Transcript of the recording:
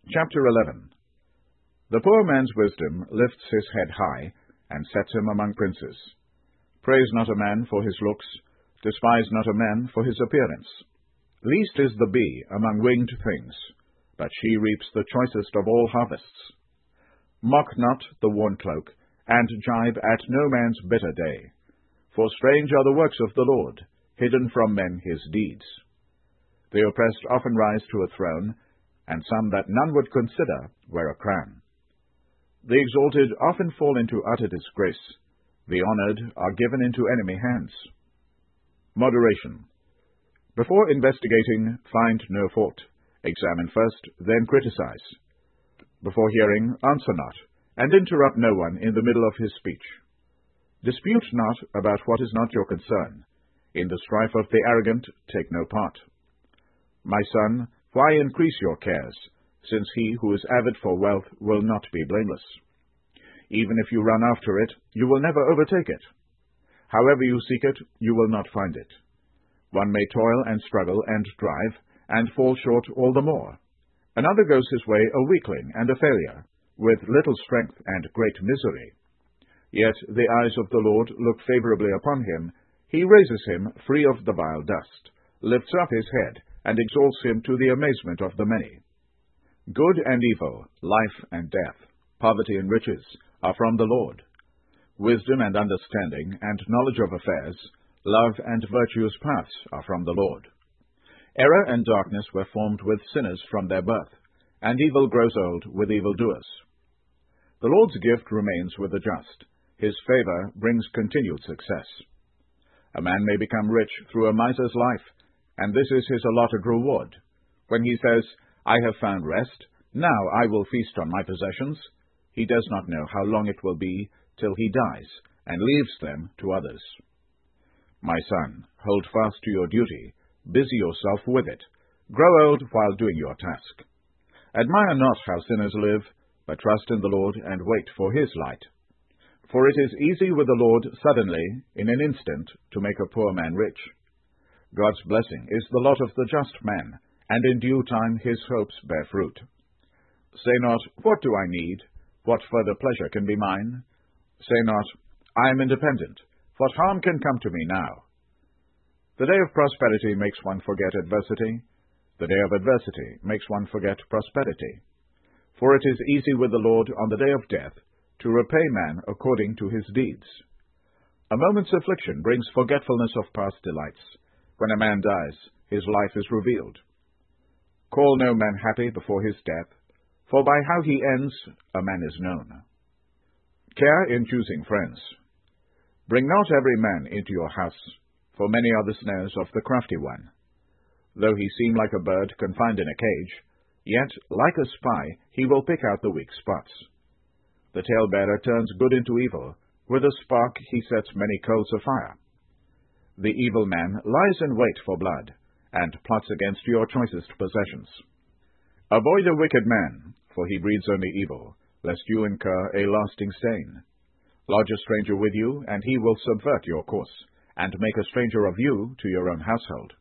Chapter 11. The poor man's wisdom lifts his head high, and sets him among princes. Praise not a man for his looks, despise not a man for his appearance. Least is the bee among winged things, but she reaps the choicest of all harvests. Mock not the worn cloak, and gibe at no man's bitter day. For strange are the works of the Lord, hidden from men his deeds. The oppressed often rise to a throne, and some that none would consider wear a crown. The exalted often fall into utter disgrace. The honored are given into enemy hands. Moderation. Before investigating, find no fault. Examine first, then criticize. Before hearing, answer not, and interrupt no one in the middle of his speech. Dispute not about what is not your concern. In the strife of the arrogant, take no part. My son, why increase your cares, since he who is avid for wealth will not be blameless? Even if you run after it, you will never overtake it. However you seek it, you will not find it. One may toil and struggle and drive, and fall short all the more. Another goes his way a weakling and a failure, with little strength and great misery. Yet the eyes of the Lord look favorably upon him. He raises him free of the vile dust, lifts up his head, and exalts him to the amazement of the many. Good and evil, life and death, poverty and riches, are from the Lord. Wisdom and understanding and knowledge of affairs, love and virtuous paths are from the Lord. Error and darkness were formed with sinners from their birth, and evil grows old with evildoers. The Lord's gift remains with the just. His favor brings continued success. A man may become rich through a miser's life, and this is his allotted reward. When he says, I have found rest, now I will feast on my possessions, he does not know how long it will be till he dies, and leaves them to others. My son, hold fast to your duty, busy yourself with it, grow old while doing your task. Admire not how sinners live, but trust in the Lord and wait for his light. For it is easy with the Lord suddenly, in an instant, to make a poor man rich. God's blessing is the lot of the just man, and in due time his hopes bear fruit. Say not, what do I need? What further pleasure can be mine? Say not, I am independent. What harm can come to me now? The day of prosperity makes one forget adversity. The day of adversity makes one forget prosperity. For it is easy with the Lord on the day of death to repay man according to his deeds. A moment's affliction brings forgetfulness of past delights. When a man dies, his life is revealed. Call no man happy before his death, for by how he ends a man is known. Care in choosing friends. Bring not every man into your house, for many are the snares of the crafty one. Though he seem like a bird confined in a cage, yet, like a spy, he will pick out the weak spots. The talebearer turns good into evil. With a spark he sets many coals afire. The evil man lies in wait for blood, and plots against your choicest possessions. Avoid a wicked man, for he breeds only evil, lest you incur a lasting stain. Lodge a stranger with you, and he will subvert your course, and make a stranger of you to your own household.